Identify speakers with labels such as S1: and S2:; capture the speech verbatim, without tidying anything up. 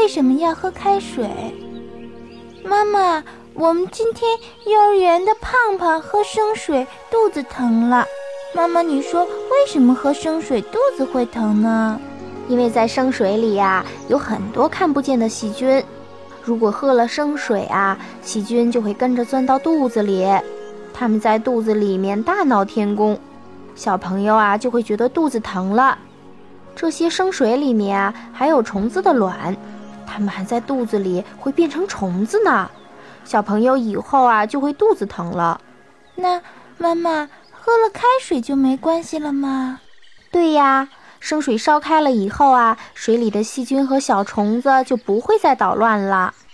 S1: 为什么要喝开水？妈妈，我们今天幼儿园的胖胖喝生水肚子疼了。妈妈，你说为什么喝生水肚子会疼呢？
S2: 因为在生水里啊，有很多看不见的细菌。如果喝了生水啊，细菌就会跟着钻到肚子里，它们在肚子里面大闹天宫，小朋友啊就会觉得肚子疼了。这些生水里面啊还有虫子的卵，它们还在肚子里会变成虫子呢，小朋友以后啊就会肚子疼了。
S1: 那妈妈，喝了开水就没关系了吗？
S2: 对呀，生水烧开了以后啊，水里的细菌和小虫子就不会再捣乱了。